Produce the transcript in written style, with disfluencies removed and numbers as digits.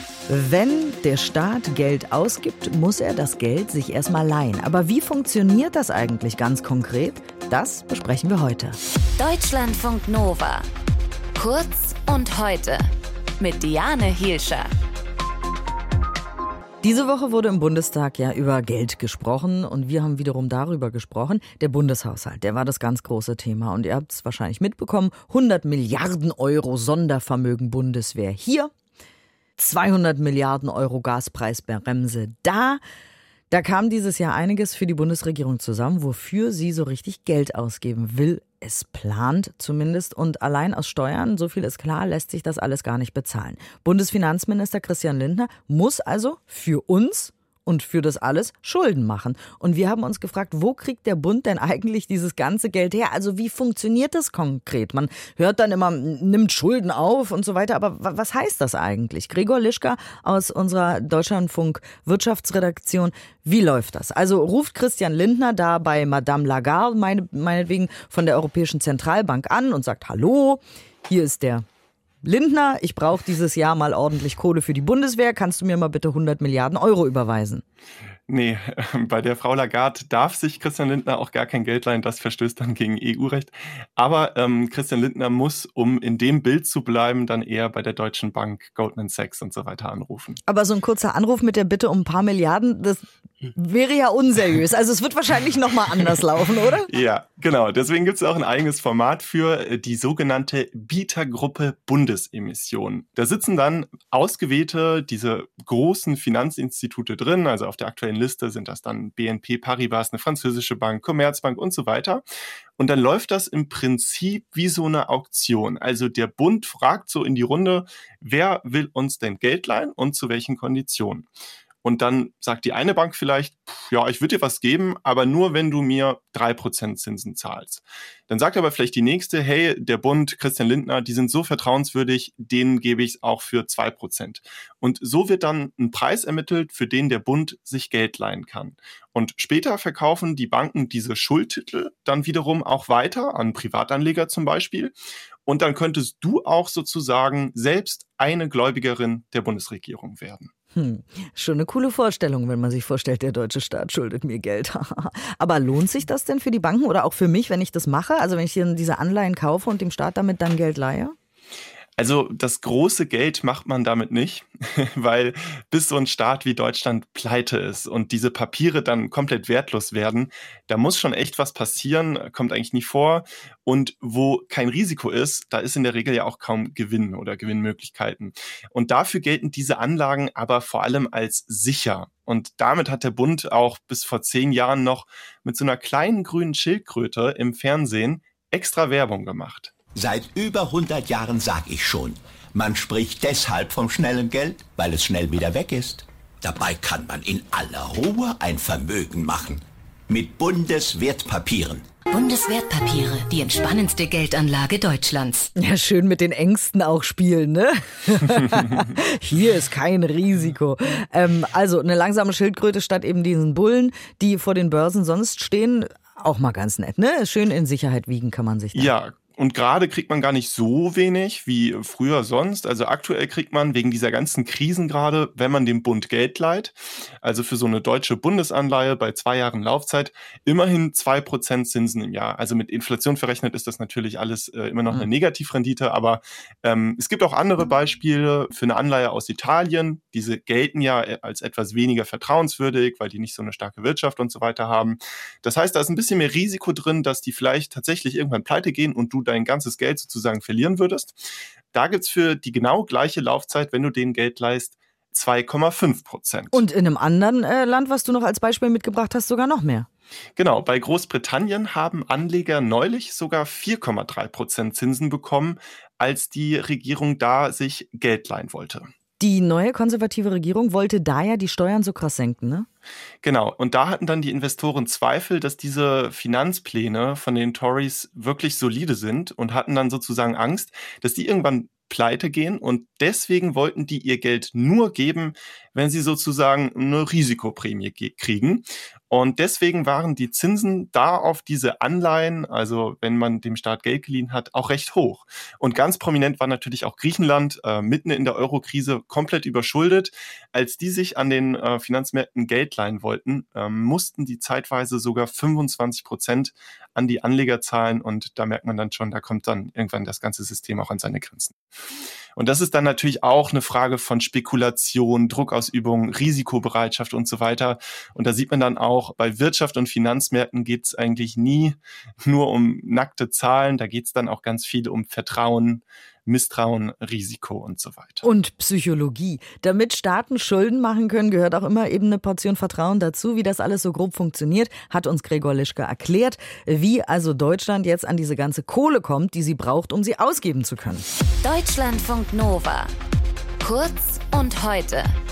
Wenn der Staat Geld ausgibt, muss er das Geld sich erstmal leihen. Aber wie funktioniert das eigentlich ganz konkret? Das besprechen wir heute. Deutschlandfunk Nova. Kurz und heute. Mit Diane Hielscher. Diese Woche wurde im Bundestag ja über Geld gesprochen und wir haben wiederum darüber gesprochen. Der Bundeshaushalt, der war das ganz große Thema und ihr habt es wahrscheinlich mitbekommen. 100 Milliarden Euro Sondervermögen Bundeswehr hier, 200 Milliarden Euro Gaspreisbremse da. Da kam dieses Jahr einiges für die Bundesregierung zusammen, wofür sie so richtig Geld ausgeben will. Es plant zumindest und allein aus Steuern, so viel ist klar, lässt sich das alles gar nicht bezahlen. Bundesfinanzminister Christian Lindner muss also für uns und für das alles Schulden machen. Und wir haben uns gefragt, wo kriegt der Bund denn eigentlich dieses ganze Geld her? Also wie funktioniert das konkret? Man hört dann immer, nimmt Schulden auf und so weiter. Aber was heißt das eigentlich? Gregor Lischka aus unserer Deutschlandfunk Wirtschaftsredaktion. Wie läuft das? Also ruft Christian Lindner da bei Madame Lagarde meinetwegen von der Europäischen Zentralbank an und sagt, hallo, hier ist der Lindner, ich brauche dieses Jahr mal ordentlich Kohle für die Bundeswehr. Kannst du mir mal bitte 100 Milliarden Euro überweisen? Nee, bei der Frau Lagarde darf sich Christian Lindner auch gar kein Geld leihen. Das verstößt dann gegen EU-Recht. Aber Christian Lindner muss, um in dem Bild zu bleiben, dann eher bei der Deutschen Bank, Goldman Sachs und so weiter anrufen. Aber so ein kurzer Anruf mit der Bitte um ein paar Milliarden, das wäre ja unseriös. Also es wird wahrscheinlich nochmal anders laufen, oder? Ja, genau. Deswegen gibt es auch ein eigenes Format für die sogenannte Bietergruppe Bundesemission. Da sitzen dann ausgewählte, diese großen Finanzinstitute drin. Also auf der aktuellen Liste sind das dann BNP Paribas, eine französische Bank, Commerzbank und so weiter. Und dann läuft das im Prinzip wie so eine Auktion. Also der Bund fragt so in die Runde, wer will uns denn Geld leihen und zu welchen Konditionen? Und dann sagt die eine Bank vielleicht, ja, ich würde dir was geben, aber nur, wenn du mir 3% Zinsen zahlst. Dann sagt aber vielleicht die nächste, hey, der Bund, Christian Lindner, die sind so vertrauenswürdig, denen gebe ich es auch für 2%. Und so wird dann ein Preis ermittelt, für den der Bund sich Geld leihen kann. Und später verkaufen die Banken diese Schuldtitel dann wiederum auch weiter an Privatanleger zum Beispiel. Und dann könntest du auch sozusagen selbst eine Gläubigerin der Bundesregierung werden. Schon eine coole Vorstellung, wenn man sich vorstellt, der deutsche Staat schuldet mir Geld. Aber lohnt sich das denn für die Banken oder auch für mich, wenn ich das mache? Also wenn ich diese Anleihen kaufe und dem Staat damit dann Geld leihe? Also das große Geld macht man damit nicht, weil bis so ein Staat wie Deutschland pleite ist und diese Papiere dann komplett wertlos werden, da muss schon echt was passieren, kommt eigentlich nie vor. Und wo kein Risiko ist, da ist in der Regel ja auch kaum Gewinn oder Gewinnmöglichkeiten. Und dafür gelten diese Anlagen aber vor allem als sicher. Und damit hat der Bund auch bis vor 10 Jahren noch mit so einer kleinen grünen Schildkröte im Fernsehen extra Werbung gemacht. Seit über 100 Jahren sag ich schon, man spricht deshalb vom schnellen Geld, weil es schnell wieder weg ist. Dabei kann man in aller Ruhe ein Vermögen machen. Mit Bundeswertpapieren. Bundeswertpapiere, die entspannendste Geldanlage Deutschlands. Ja, schön mit den Ängsten auch spielen, ne? Hier ist kein Risiko. Also eine langsame Schildkröte statt eben diesen Bullen, die vor den Börsen sonst stehen. Auch mal ganz nett, ne? Schön in Sicherheit wiegen kann man sich da. Ja. Und gerade kriegt man gar nicht so wenig wie früher sonst. Also aktuell kriegt man wegen dieser ganzen Krisen gerade, wenn man dem Bund Geld leiht, also für so eine deutsche Bundesanleihe bei 2 Jahren Laufzeit, immerhin 2% Zinsen im Jahr. Also mit Inflation verrechnet ist das natürlich alles immer noch eine Negativrendite, aber es gibt auch andere Beispiele für eine Anleihe aus Italien. Diese gelten ja als etwas weniger vertrauenswürdig, weil die nicht so eine starke Wirtschaft und so weiter haben. Das heißt, da ist ein bisschen mehr Risiko drin, dass die vielleicht tatsächlich irgendwann pleite gehen und du dein ganzes Geld sozusagen verlieren würdest. Da gibt's für die genau gleiche Laufzeit, wenn du denen Geld leihst, 2,5%. Und in einem anderen Land, was du noch als Beispiel mitgebracht hast, sogar noch mehr. Genau, bei Großbritannien haben Anleger neulich sogar 4,3% Zinsen bekommen, als die Regierung da sich Geld leihen wollte. Die neue konservative Regierung wollte da ja die Steuern so krass senken, ne? Genau, und da hatten dann die Investoren Zweifel, dass diese Finanzpläne von den Tories wirklich solide sind und hatten dann sozusagen Angst, dass die irgendwann pleite gehen und deswegen wollten die ihr Geld nur geben, wenn sie sozusagen eine Risikoprämie kriegen. Und deswegen waren die Zinsen da auf diese Anleihen, also wenn man dem Staat Geld geliehen hat, auch recht hoch. Und ganz prominent war natürlich auch Griechenland, mitten in der Euro-Krise komplett überschuldet. Als die sich an den Finanzmärkten Geld leihen wollten, mussten die zeitweise sogar 25% an die Anleger zahlen. Und da merkt man dann schon, da kommt dann irgendwann das ganze System auch an seine Grenzen. Und das ist dann natürlich auch eine Frage von Spekulation, Druckausübung, Risikobereitschaft und so weiter. Und da sieht man dann auch, bei Wirtschaft und Finanzmärkten geht es eigentlich nie nur um nackte Zahlen. Da geht es dann auch ganz viel um Vertrauen, Misstrauen, Risiko und so weiter. Und Psychologie. Damit Staaten Schulden machen können, gehört auch immer eben eine Portion Vertrauen dazu. Wie das alles so grob funktioniert, hat uns Gregor Lischke erklärt. Wie also Deutschland jetzt an diese ganze Kohle kommt, die sie braucht, um sie ausgeben zu können. Deutschlandfunk Nova. Kurz und heute.